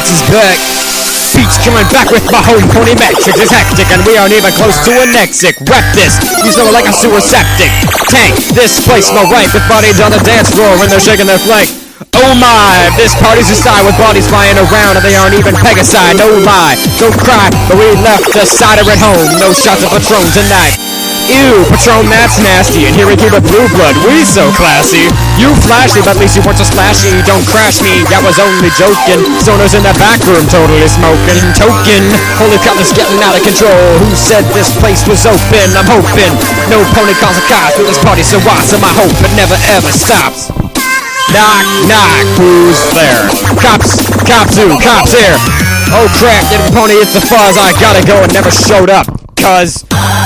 Pete's is back. Pete's coming back with my home pony metrics is hectic, and we aren't even close to an exit. Rep this, you smell like a sewer septic tank. This place smell right with bodies on the dance floor when they're shaking their flank. Oh my, this party's a side with bodies flying around and they aren't even Pegasi. No lie, don't cry, but we left the cider at home. No shots of Patron tonight. Ew, Patron, that's nasty, and here we keep a blue blood, we so classy. You flashy, but at least you weren't so slashy. Don't crash me, that was only joking. Stoners in the back room, totally smoking. Token, holy crap, it's getting out of control. Who said this place was open? I'm hoping no pony calls a cop through this party so awesome. I hope it never ever stops. Knock, knock, who's there? Cops, cops who? Cops here. Oh crap, little pony, it's the fuzz. I gotta go, it never showed up, cuz